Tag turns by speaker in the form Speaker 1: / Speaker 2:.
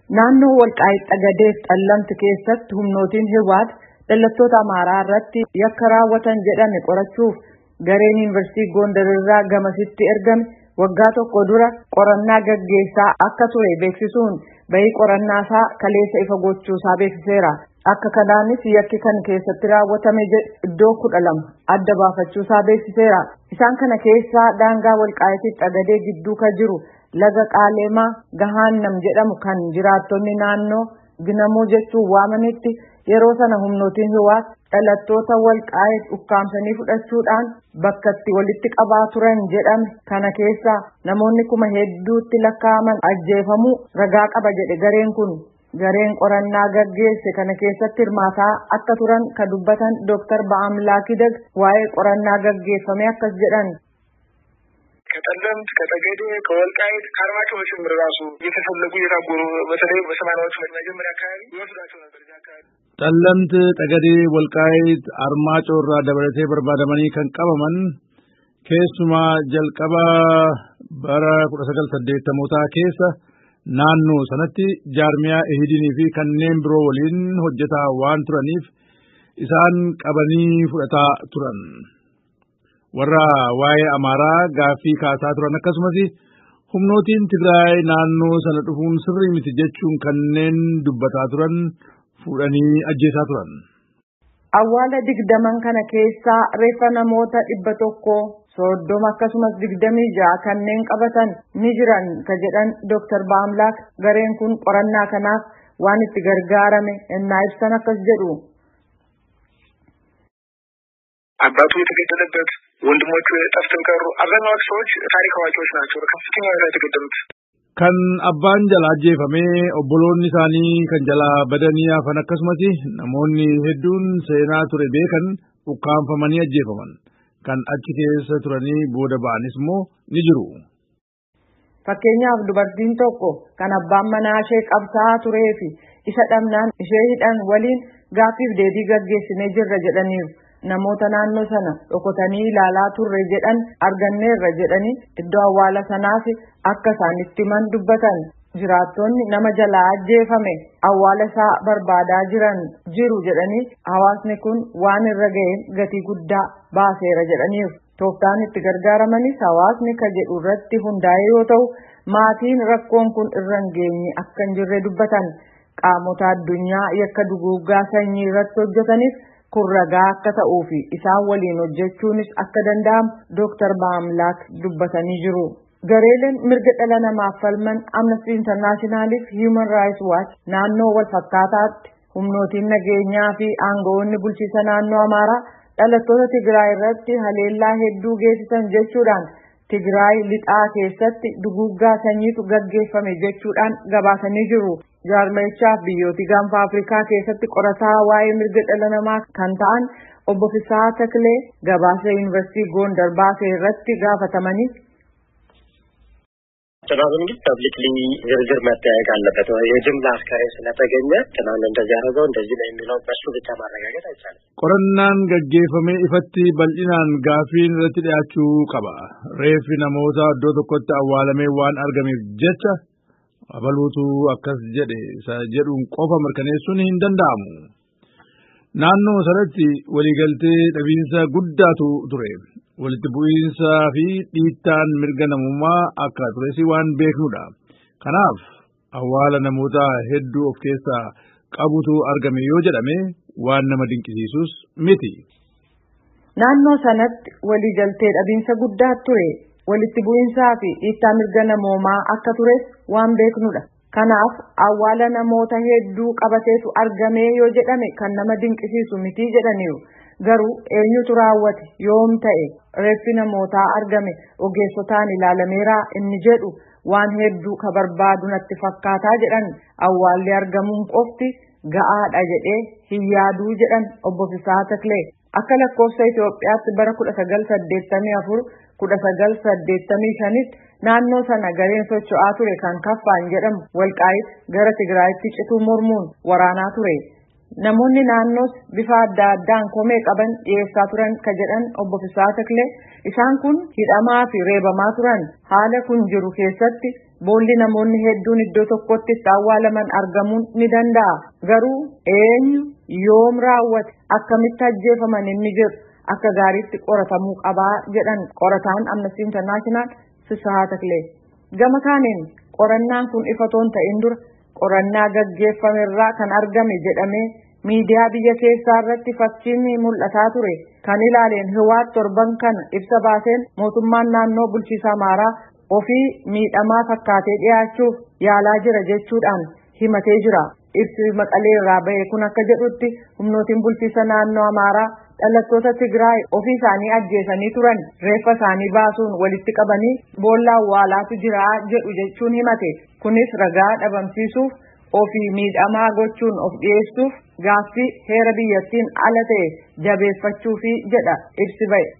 Speaker 1: Naannoo Walqaayit Xagadeef Xallamti keessatti humnootiin Hiwaat dhalattoota Amaaraa irratti yakka raawwatan jedhame qorachuuf gareen Yuunivarsiitii Gondar irraa gamasitti ergame waggaa tokko dura qorannaa gaggeessaa akka ture beeksisuun bahii qorannaa isaa kaleessa ifa gochuusaa beeksiseera. Akka kanaanis yakki kan keessatti raawwatame iddoo 12 adda baafachuusaa beeksiseera. Isaan kana keessaa daangaa Walqaayitii Xagadee gidduu ka jiru laga Qaaleemaa Gahaannam jedhamu kan jiraattonni naannoo Ginamoo jechuun waamanitti yeroo sana humnootiin Hiwaat dhalattoota Walqaayit ukkaamsanii fudhachuudhaan bakkatti walitti qabaa turan jedhame kana keessa namoonni kuma hedduutti lakkaa'aman ajjeefamuu ragaa qaba jedhe gareen kun. Gareen qorannaa gaggeesse kana keessatti hirmaataa akka turan ka dubbatan Dr. Ba'amlaak Dag waa'ee qorannaa gaggeeffame akkas jedhan.
Speaker 2: ከጠለምት ከጠገዴ ከወልቃይት ከአርማጭሆ ጭምር ራሱ እየተፈለጉ የታጎሩ በተለይ በሰማናዎቹ መጀመሪያ አካባቢ ይወስዳቸው ነበር።
Speaker 3: ጠለምት ጠገዴ ወልቃይት አርማጭሆ irraa dabalatee barbaadamanii kan qabaman keessumaa jalqaba bara 1980 keessa naannoo sanatti jaarmiyaa ehidinii fi kanneen biroo waliin hojjetaa waan turaniif isaan qabanii fudhataa turan. warra waa'ee Amaaraa gaaffii kaasaa turan akkasumas humnootiin Tigraay naannoo sana dhufuun sirrii miti jechuun kanneen dubbataa turan fuudhanii ajjeesaa turan.
Speaker 1: Awwaala 20 kana keessaa reeffa namoota 130 akkasumas 26 kanneen qabatan ni jiran ka jedhan Dr. Ba'amlaak gareen kun qorannaa kanaaf waan itti gargaarame innaa ibsan akkas jedhu.
Speaker 2: አባቱ የተገደለበት ወንድሞቹ ጠፍተው ቀሩ። አብዛኛዎቹ ሰዎች ታሪክ አዋቂዎች ናቸው። ከፍተኛ ሁኔታ የተገደሉት
Speaker 3: kan abbaan jalaa ajjeefamee obboloonni isaanii kan jalaa badanii hafan akkasumas namoonni hedduun seenaa ture beekan ukkaanfamanii ajjeefaman kan achi keessa turanii booda ba'anis immoo ni jiru.
Speaker 1: Fakkeenyaaf dubartiin tokko kan abbaan manaa ishee qabsaa turee fi isa dhabnaan ishee hidhan waliin gaaffiif deebii gaggeessinee jirra jedhaniiru. Namoota naannoo sana dhokotanii ilaalaa turre jedhan arganneerra jedhanii iddoo awwaala sanaaf akka isaanitti himan dubbatan. Jiraattonni nama jalaa ajjeefame awwaala isaa barbaadaa jiru jedhanii hawaasni kun waan irra ga'een gatii guddaa baaseera jedhaniiru. Tooftaan itti gargaaramanis hawaasni ka jedhu irratti hundaa'e yoo ta'u maatiin rakkoon kun irra hin geenye akka hin jirre dubbatan. Qaamota addunyaa yakka duguuggaa sanyii irratti hojjetanis kun ragaa akka ta'uu fi isaan waliin hojjechuunis akka danda'amu Dr. Ba'amlaak dubbatanii jiru. Gareeleen mirga dhala namaaf falman Amnesty International fi Human Rights Watch naannoo wal fakkaataatti humnootiin nageenyaa fi aangawoonni bulchiisa naannoo Amaaraa dhalattoota Tigraay irratti haleellaa hedduu geessisan jechuudhaan Tigraay lixaa keessatti duguuggaa sanyiitu gaggeeffame jechuudhaan gabaasanii jiru. Jaarmayichaaf biyyooti gaanfa Afrikaa keessatti qorataa waa'ee mirga dhala namaa kan ta'an obbo Fisaa Taklee gabaasa Yuunivarsiitii Gondar baasee irratti gaafatamanii
Speaker 4: ትናንት እንግዲህ ፐብሊክሊ ዝርዝር መጠየቅ አለበት። የጅምላ አስከሬን ስለተገኘ ትናንት እንደዚህ ያደረገው እንደዚህ ነው የሚለው በሱ ብቻ ማረጋገጥ አይቻልም።
Speaker 3: ቆረናን ገጌፈሜ ኢፈቲ በልኢናን ጋፊን irratti dhiyaachuu qaba. Reeffi namoota iddoo tokkotti awwaalamee waan argameef jecha abaluutu akkas jedhe jedhuun qofa mirkaneessuun hin danda'amu. Naannoo sanatti waliigaltee dhabiinsa guddaatu ture. Walitti bu'iinsaa fi dhiittaan mirga namummaa akka turesi waan beeknudha. Kanaaf awwaala namoota hedduu of keessaa qabutu argame yoo jedhame waan nama dinqisiisus miti.
Speaker 1: Naannoo sanatti waliigaltee dhabiinsa guddaa ture. Walitti bu'iinsaa fi dhiittaa mirga namummaa akka tures waan beeknudha. Kanaaf awwaala namoota hedduu qabateetu argame yoo jedhame kan nama dinqisiisu miti jedhaniiru. Garuu eenyutu raawwate yoom ta'e reeffi namootaa argame ogeessotaan ilaalameera inni jedhu waan hedduu ka barbaadu natti fakkaataa jedhan. Awwaalli argamuun qofti ga'aadha jedhee hin yaaduu jedhan obbo Fisaa Taklee. Akka lakkoofsa Itoophiyaatti bara 1984 1985 naannoo sana gareen socho'aa ture kan Kaffaan jedhamu Walqaayit gara Tigraayitti cituu mormuun waraanaa ture. Namoonni naannoos bifa adda addaan komee qaban dhiyeessaa turan ka jedhan obbo Fisaa Taklee isaan kun hidhamaa fi reebamaa turan. Haala kun jiru keessatti boolli namoonni hedduun iddoo tokkotti itti awwaalaman argamuun ni danda'a. Garuu eenyu yoom raawwate akkamitti ajjeefaman inni jedhu akka gaariitti qoratamuu qabaa jedhan qorataan Amnesty International Fisahaa Taklee. Gama kaaniin qorannaan kun ifatoon ta'in dura qorannaa gaggeeffamerraa kan argame jedhamee miidiyaa biyya keessaa irratti fakkiin mul'ataa ture kan ilaaleen Hiwaat torban kana ibsa baaseen mootummaan naannoo bulchiinsa Amaaraa ofii miidhamaa fakkaatee dhiyaachuuf yaalaa jira jechuudhaan himatee jira. Ibsi Maqalee irraa ba'e kun akka jedhutti humnootiin bulchiinsa naannoo Amaaraa dhalattoota Tigraay ofii isaanii ajjeesanii turan reeffa isaanii baasuun walitti qabanii boolla awwaalaatu jira jedhu jechuun himate. Kunis ragaa dhabamsiisuuf ofii miidhamaa gochuun of dhiyeessuuf gaaffii heera biyyattiin ala ta'e jabeeffachuufi jedha ibsi ba'e.